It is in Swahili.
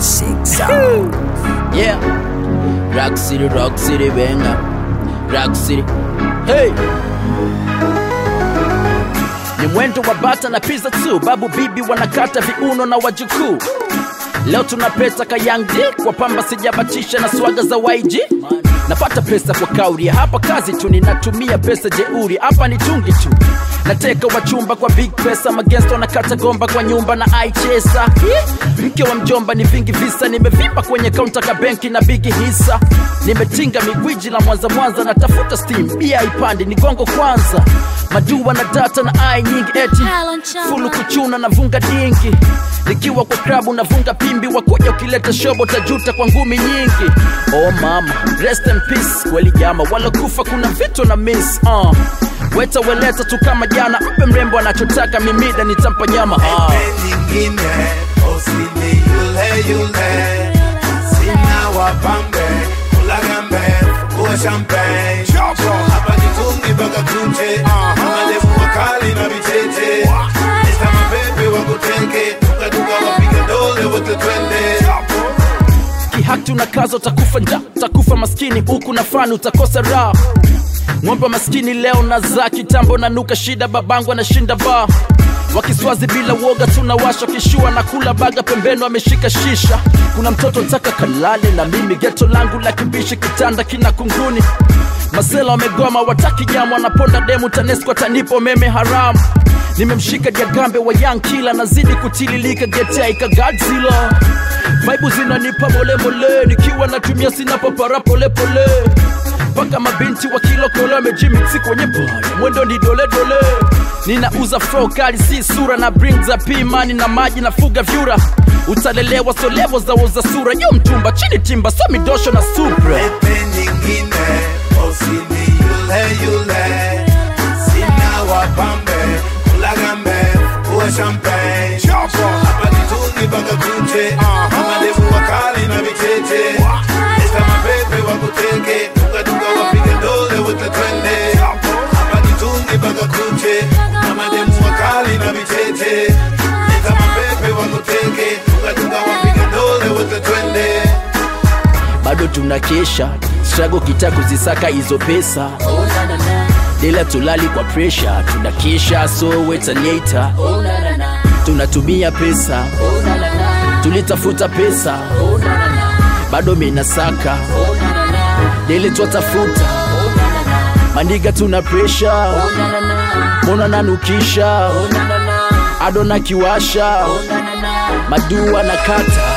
Sick sound. Yeah. Rock City banger. Rock City. Hey. Ni mwendo wa bata na pizza tu. Babu bibi wanakata viuno na wajukuu. Leo tunapeta ka Young D. Kwa pamba sijabatisha na swaga za YG. Napata pesa kwa kauri. Hapa kazi tu ninatumia pesa jeuri. Hapa ni tungi tu. Nateka wachumba kwa big pesa. Magensto na kata gomba kwa nyumba na aichesa. Mke wa mjomba ni vingi visa. Nimevimba kwenye counter ka benki na bigi hisa. Nimetinga migwiji la mwanza natafuta steam. Bia ipandi ni gongo kwanza. Majua na data na ai nyingi eti. Fulu kuchuna na vunga dingi. Nikiwa kwa krabu na vunga pimbi. Wakuja ukileta shobo tajuta kwa ngumi nyingi. Oh mama, rest in peace. Kweli jama, wala kufa kuna vitu na miss. Weta weleta tu kama jana. Mpe mrembo anachotaka mimida nitampa nyama. Nyingine, osini yule sina wapambe, ulagambe, uwa champagne hapa jitungi baka kuche Mademu wakali na bicheche Nista mapepe wakutenge Tuka wapika dole wote twende Kihatu na kazo takufa nja takufa maskini huku na fani utakosa raha. Mwamba maskini leo na za kitambo na nuka shida babangu anashinda bar. Wakiswazi bila woga tunawasha kishua na kula baga pembeno ameshika shisha. Kuna mtoto taka kalale na mimi geto langu la kibishi kitanda kina kunguni. Masela wamegoma wataki nyama wanaponda demu tanesco tanipo meme haramu. Nimemshika diagambe wa Young Killer nazidi kutililika getea ika Godzilla. Vibe zinanipa mole mole nikiwa natumia sina papara pole pole. Paka mabinti wa kilo kolo mejimixi kwenye bar. Mwendo ni dole dole. Ninauza flow kali si sura na bring za pimani na maji na fuga vyura. Utalelewa so level za woza sura. Yo mtumba chini timba so midosho na supra. Pepe nyingine osini yule sina wapambe, ulagambe, uwa champagne hapa jitungi baka kuche Mademu wakali na bicheche Nista mapepe wakutenge Tuka wapika dole wote twende hapa jitungi baka kuche Mademu wakali na bicheche Nista mapepe wakutenge Tuka wapika dole wote twende. Bado tunakesha struggle kita kuzisaka hizo pesa. Dela tulali kwa pressure tunakesha so wait later. Tunatumia pesa tulitafuta pesa bado mina saka dele tuatafuta mandiga tuna pressure mona nanukisha adona kiwasha madua na kata